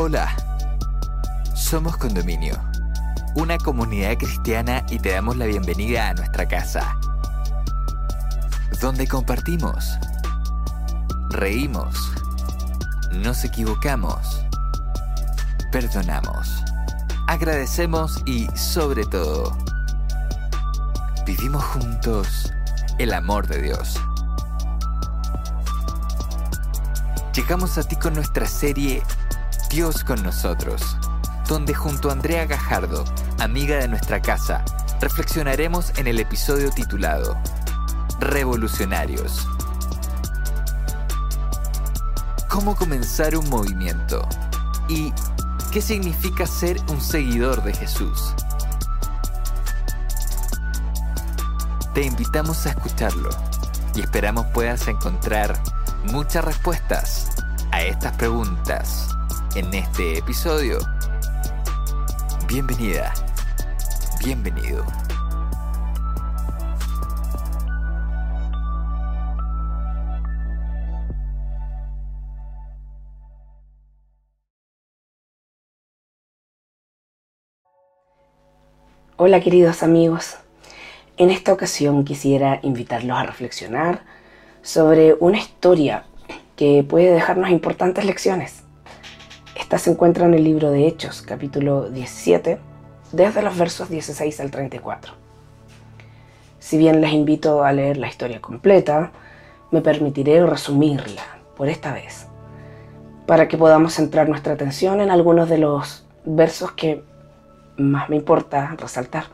Hola, somos Condominio, una comunidad cristiana y te damos la bienvenida a nuestra casa, donde compartimos, reímos, nos equivocamos, perdonamos, agradecemos y, sobre todo, vivimos juntos el amor de Dios. Llegamos a ti con nuestra serie Dios con nosotros, donde junto a Andrea Gajardo, amiga de nuestra casa, reflexionaremos en el episodio titulado Revolucionarios. ¿Cómo comenzar un movimiento? ¿Y qué significa ser un seguidor de Jesús? Te invitamos a escucharlo y esperamos puedas encontrar muchas respuestas a estas preguntas en este episodio. Bienvenida, bienvenido. Hola queridos amigos, en esta ocasión quisiera invitarlos a reflexionar sobre una historia que puede dejarnos importantes lecciones. Esta se encuentra en el libro de Hechos, capítulo 17, desde los versos 16 al 34. Si bien les invito a leer la historia completa, me permitiré resumirla por esta vez, para que podamos centrar nuestra atención en algunos de los versos que más me importa resaltar.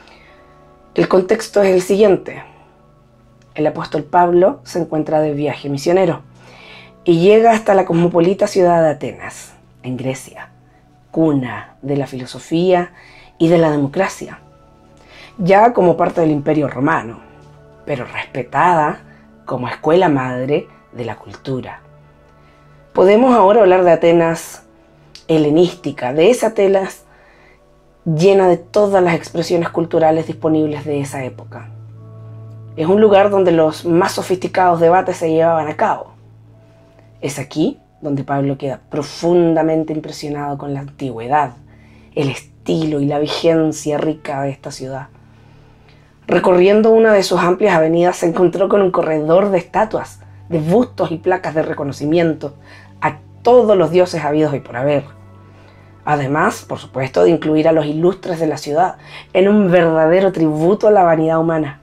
El contexto es el siguiente. El apóstol Pablo se encuentra de viaje misionero y llega hasta la cosmopolita ciudad de Atenas, en Grecia, cuna de la filosofía y de la democracia, ya como parte del Imperio Romano, pero respetada como escuela madre de la cultura. Podemos ahora hablar de Atenas helenística, de esa Atenas llena de todas las expresiones culturales disponibles de esa época. Es un lugar donde los más sofisticados debates se llevaban a cabo. Es aquí donde Pablo queda profundamente impresionado con la antigüedad, el estilo y la vigencia rica de esta ciudad. Recorriendo una de sus amplias avenidas se encontró con un corredor de estatuas, de bustos y placas de reconocimiento a todos los dioses habidos y por haber. Además, por supuesto, de incluir a los ilustres de la ciudad en un verdadero tributo a la vanidad humana.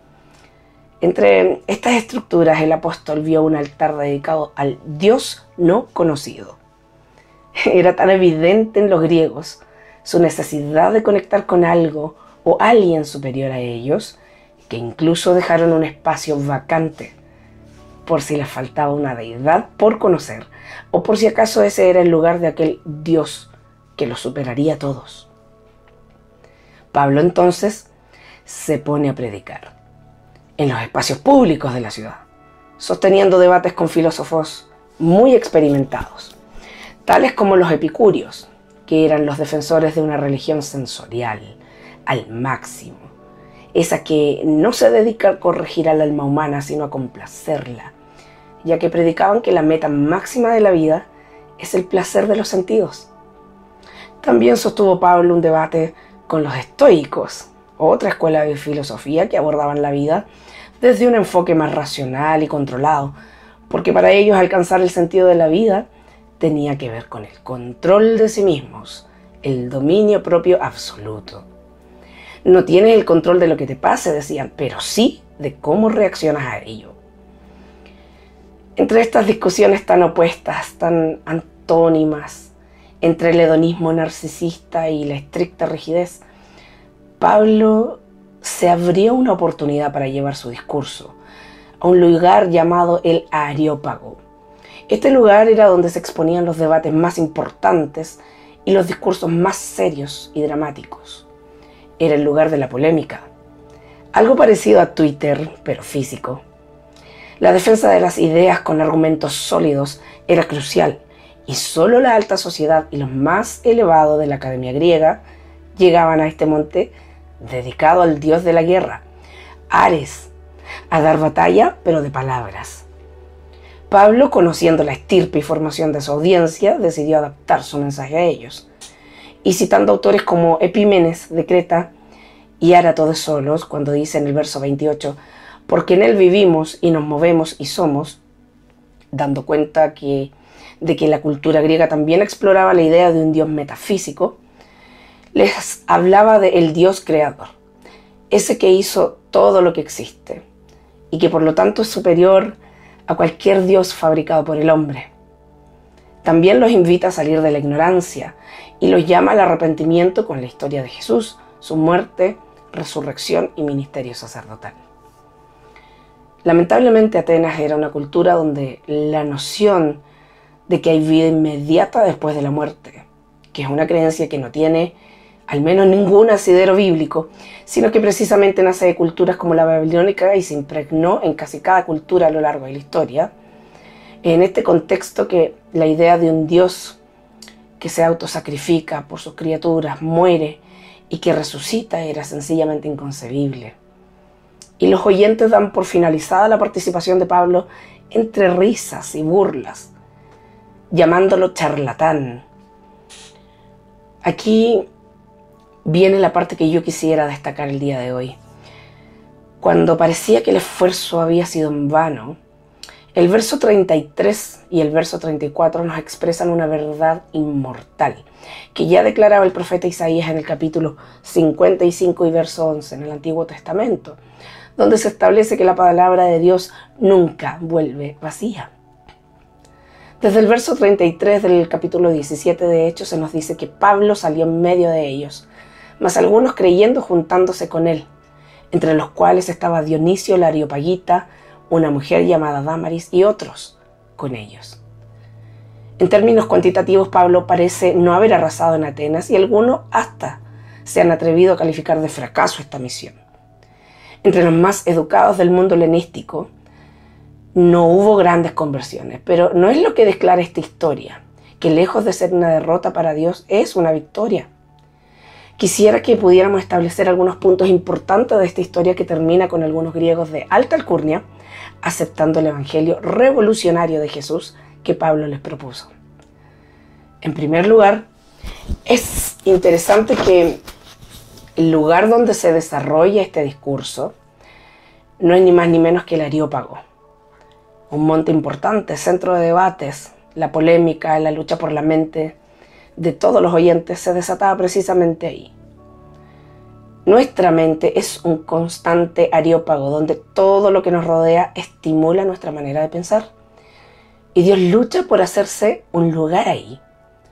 Entre estas estructuras el apóstol vio un altar dedicado al Dios no conocido. Era tan evidente en los griegos su necesidad de conectar con algo o alguien superior a ellos, que incluso dejaron un espacio vacante por si les faltaba una deidad por conocer, o por si acaso ese era el lugar de aquel Dios que los superaría a todos. Pablo entonces se pone a predicar en los espacios públicos de la ciudad, sosteniendo debates con filósofos muy experimentados, tales como los epicúreos, que eran los defensores de una religión sensorial al máximo, esa que no se dedica a corregir al alma humana, sino a complacerla, ya que predicaban que la meta máxima de la vida es el placer de los sentidos. También sostuvo Pablo un debate con los estoicos, otra escuela de filosofía que abordaban la vida desde un enfoque más racional y controlado, porque para ellos alcanzar el sentido de la vida tenía que ver con el control de sí mismos, el dominio propio absoluto. No tienes el control de lo que te pase, decían, pero sí de cómo reaccionas a ello. Entre estas discusiones tan opuestas, tan antónimas, entre el hedonismo narcisista y la estricta rigidez, Pablo se abrió una oportunidad para llevar su discurso a un lugar llamado el Areópago. Este lugar era donde se exponían los debates más importantes y los discursos más serios y dramáticos. Era el lugar de la polémica, algo parecido a Twitter, pero físico. La defensa de las ideas con argumentos sólidos era crucial, y solo la alta sociedad y los más elevados de la academia griega llegaban a este monte dedicado al dios de la guerra, Ares, a dar batalla, pero de palabras. Pablo, conociendo la estirpe y formación de su audiencia, decidió adaptar su mensaje a ellos. Y citando autores como Epímenes de Creta y Árato de Solos, cuando dice en el verso 28, porque en él vivimos y nos movemos y somos, dando cuenta de que la cultura griega también exploraba la idea de un Dios metafísico, les hablaba del Dios creador, ese que hizo todo lo que existe y que por lo tanto es superior a cualquier Dios fabricado por el hombre. También los invita a salir de la ignorancia y los llama al arrepentimiento con la historia de Jesús, su muerte, resurrección y ministerio sacerdotal. Lamentablemente Atenas era una cultura donde la noción de que hay vida inmediata después de la muerte, que es una creencia que no tiene al menos ningún asidero bíblico, sino que precisamente nace de culturas como la babilónica y se impregnó en casi cada cultura a lo largo de la historia. En este contexto que la idea de un Dios que se autosacrifica por sus criaturas, muere y que resucita era sencillamente inconcebible. Y los oyentes dan por finalizada la participación de Pablo entre risas y burlas, llamándolo charlatán. Aquí viene la parte que yo quisiera destacar el día de hoy. Cuando parecía que el esfuerzo había sido en vano, el verso 33 y el verso 34 nos expresan una verdad inmortal que ya declaraba el profeta Isaías en el capítulo 55 y verso 11 en el Antiguo Testamento, donde se establece que la palabra de Dios nunca vuelve vacía. Desde el verso 33 del capítulo 17 de Hechos se nos dice que Pablo salió en medio de ellos, mas algunos creyendo juntándose con él, entre los cuales estaba Dionisio el Areopagita, una mujer llamada Dámaris y otros con ellos. En términos cuantitativos, Pablo parece no haber arrasado en Atenas y algunos hasta se han atrevido a calificar de fracaso esta misión. Entre los más educados del mundo helenístico no hubo grandes conversiones, pero no es lo que declara esta historia, que lejos de ser una derrota para Dios es una victoria. Quisiera que pudiéramos establecer algunos puntos importantes de esta historia que termina con algunos griegos de alta alcurnia aceptando el evangelio revolucionario de Jesús que Pablo les propuso. En primer lugar, es interesante que el lugar donde se desarrolla este discurso no es ni más ni menos que el Areópago, un monte importante, centro de debates. La polémica, la lucha por la mente de todos los oyentes se desataba precisamente ahí. Nuestra mente es un constante areópago donde todo lo que nos rodea estimula nuestra manera de pensar. Y Dios lucha por hacerse un lugar ahí.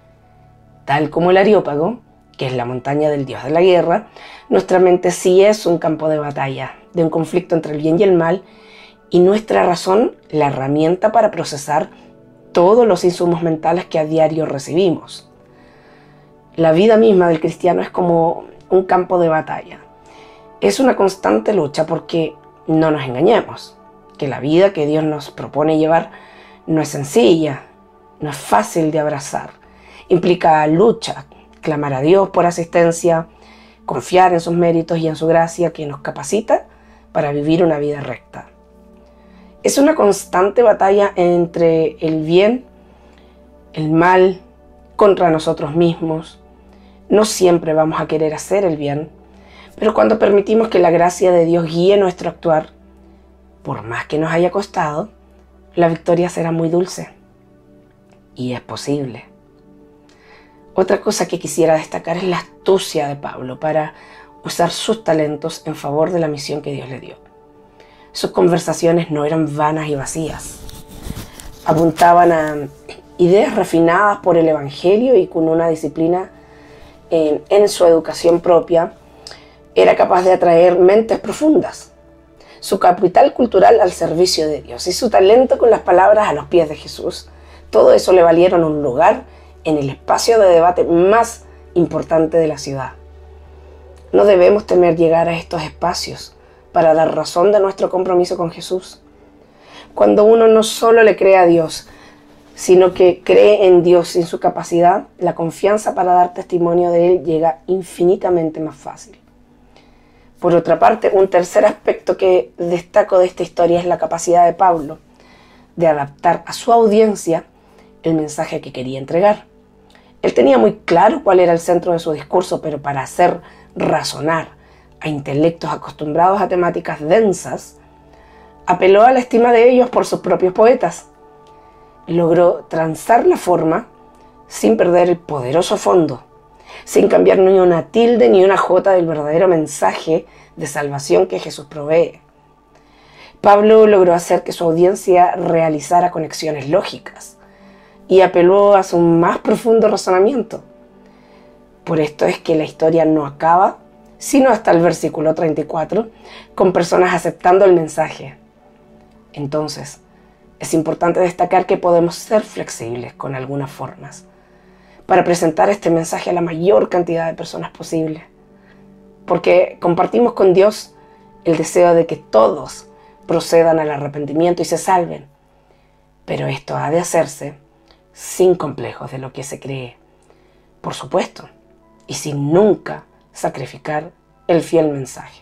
Tal como el Areópago, que es la montaña del dios de la guerra, nuestra mente sí es un campo de batalla, de un conflicto entre el bien y el mal, y nuestra razón la herramienta para procesar todos los insumos mentales que a diario recibimos. La vida misma del cristiano es como un campo de batalla. Es una constante lucha porque no nos engañemos, que la vida que Dios nos propone llevar no es sencilla, no es fácil de abrazar. Implica lucha, clamar a Dios por asistencia, confiar en sus méritos y en su gracia que nos capacita para vivir una vida recta. Es una constante batalla entre el bien, el mal, contra nosotros mismos. No siempre vamos a querer hacer el bien, pero cuando permitimos que la gracia de Dios guíe nuestro actuar, por más que nos haya costado, la victoria será muy dulce. Y es posible. Otra cosa que quisiera destacar es la astucia de Pablo para usar sus talentos en favor de la misión que Dios le dio. Sus conversaciones no eran vanas y vacías. Apuntaban a ideas refinadas por el Evangelio y con una disciplina en su educación propia, era capaz de atraer mentes profundas. Su capital cultural al servicio de Dios y su talento con las palabras a los pies de Jesús, todo eso le valieron un lugar en el espacio de debate más importante de la ciudad. No debemos temer llegar a estos espacios para dar razón de nuestro compromiso con Jesús. Cuando uno no solo le cree a Dios, sino que cree en Dios y en su capacidad, la confianza para dar testimonio de Él llega infinitamente más fácil. Por otra parte, un tercer aspecto que destaco de esta historia es la capacidad de Pablo de adaptar a su audiencia el mensaje que quería entregar. Él tenía muy claro cuál era el centro de su discurso, pero para hacer razonar a intelectos acostumbrados a temáticas densas, apeló a la estima de ellos por sus propios poetas. Logró transar la forma sin perder el poderoso fondo, sin cambiar ni una tilde ni una jota del verdadero mensaje de salvación que Jesús provee. Pablo logró hacer que su audiencia realizara conexiones lógicas y apeló a su más profundo razonamiento. Por esto es que la historia no acaba, sino hasta el versículo 34, con personas aceptando el mensaje. Entonces, es importante destacar que podemos ser flexibles con algunas formas para presentar este mensaje a la mayor cantidad de personas posible, porque compartimos con Dios el deseo de que todos procedan al arrepentimiento y se salven, pero esto ha de hacerse sin complejos de lo que se cree, por supuesto, y sin nunca sacrificar el fiel mensaje.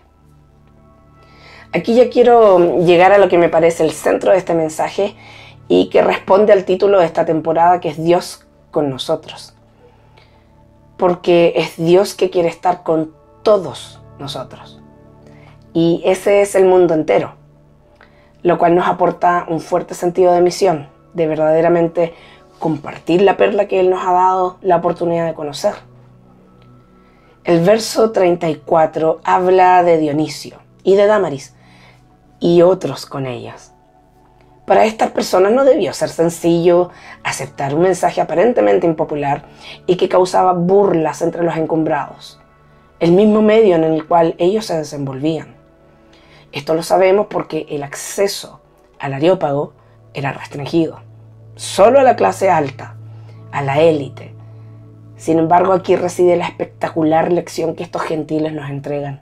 Aquí ya quiero llegar a lo que me parece el centro de este mensaje y que responde al título de esta temporada, que es Dios con nosotros. Porque es Dios que quiere estar con todos nosotros. Y ese es el mundo entero, lo cual nos aporta un fuerte sentido de misión, de verdaderamente compartir la perla que Él nos ha dado la oportunidad de conocer. El verso 34 habla de Dionisio y de Dámaris y otros con ellas. Para estas personas no debió ser sencillo aceptar un mensaje aparentemente impopular y que causaba burlas entre los encumbrados, el mismo medio en el cual ellos se desenvolvían. Esto lo sabemos porque el acceso al Areópago era restringido, solo a la clase alta, a la élite. Sin embargo, aquí reside la espectacular lección que estos gentiles nos entregan.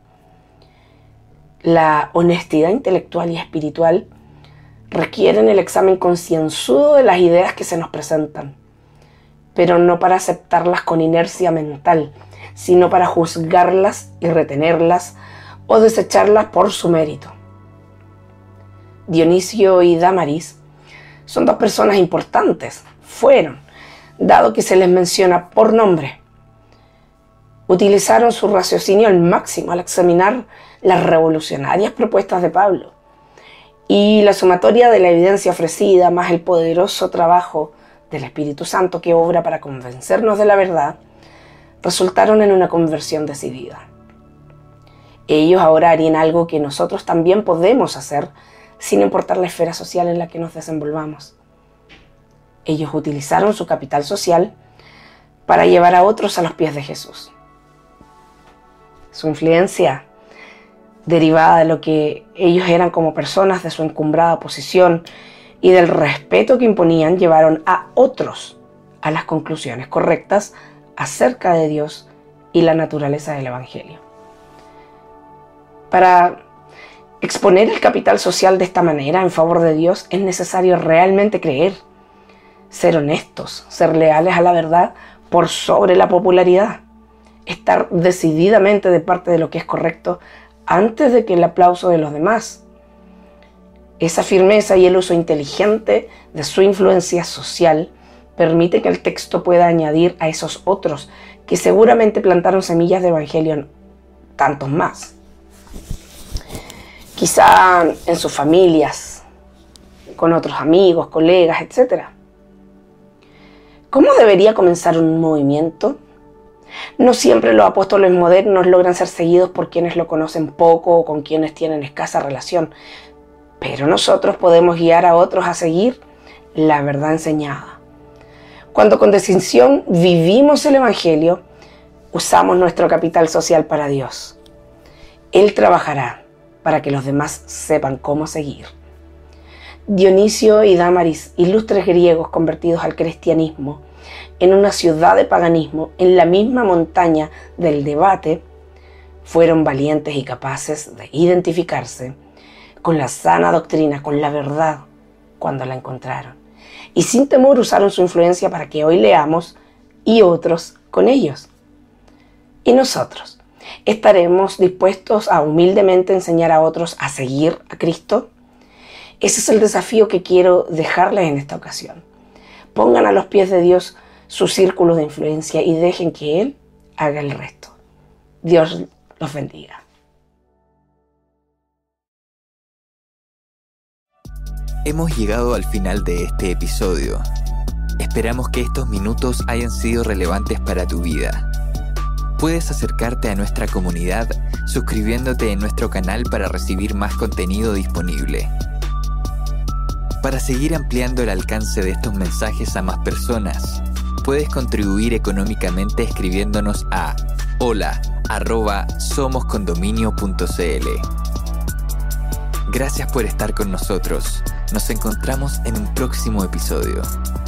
La honestidad intelectual y espiritual requieren el examen concienzudo de las ideas que se nos presentan, pero no para aceptarlas con inercia mental, sino para juzgarlas y retenerlas o desecharlas por su mérito. Dionisio y Dámaris son dos personas importantes, dado que se les menciona por nombre. Utilizaron su raciocinio al máximo al examinar las revolucionarias propuestas de Pablo, y la sumatoria de la evidencia ofrecida más el poderoso trabajo del Espíritu Santo que obra para convencernos de la verdad, resultaron en una conversión decidida. Ellos ahora harían algo que nosotros también podemos hacer sin importar la esfera social en la que nos desenvolvamos. Ellos utilizaron su capital social para llevar a otros a los pies de Jesús. Su influencia, derivada de lo que ellos eran como personas, de su encumbrada posición y del respeto que imponían, llevaron a otros a las conclusiones correctas acerca de Dios y la naturaleza del Evangelio. Para exponer el capital social de esta manera en favor de Dios es necesario realmente creer, ser honestos, ser leales a la verdad por sobre la popularidad, estar decididamente de parte de lo que es correcto antes de que el aplauso de los demás. Esa firmeza y el uso inteligente de su influencia social permite que el texto pueda añadir a esos otros que seguramente plantaron semillas de evangelio en tantos más. Quizá en sus familias, con otros amigos, colegas, etc. ¿Cómo debería comenzar un movimiento? No siempre los apóstoles modernos logran ser seguidos por quienes lo conocen poco o con quienes tienen escasa relación, pero nosotros podemos guiar a otros a seguir la verdad enseñada. Cuando con distinción vivimos el Evangelio, usamos nuestro capital social para Dios. Él trabajará para que los demás sepan cómo seguir. Dionisio y Dámaris, ilustres griegos convertidos al cristianismo, en una ciudad de paganismo, en la misma montaña del debate, fueron valientes y capaces de identificarse con la sana doctrina, con la verdad, cuando la encontraron. Y sin temor usaron su influencia para que hoy leamos y otros con ellos. ¿Y nosotros? ¿Estaremos dispuestos a humildemente enseñar a otros a seguir a Cristo? Ese es el desafío que quiero dejarles en esta ocasión. Pongan a los pies de Dios su círculo de influencia y dejen que Él haga el resto. Dios los bendiga. Hemos llegado al final de este episodio. Esperamos que estos minutos hayan sido relevantes para tu vida. Puedes acercarte a nuestra comunidad suscribiéndote en nuestro canal para recibir más contenido disponible. Para seguir ampliando el alcance de estos mensajes a más personas, puedes contribuir económicamente escribiéndonos a hola@somoscondominio.cl. Gracias por estar con nosotros. Nos encontramos en un próximo episodio.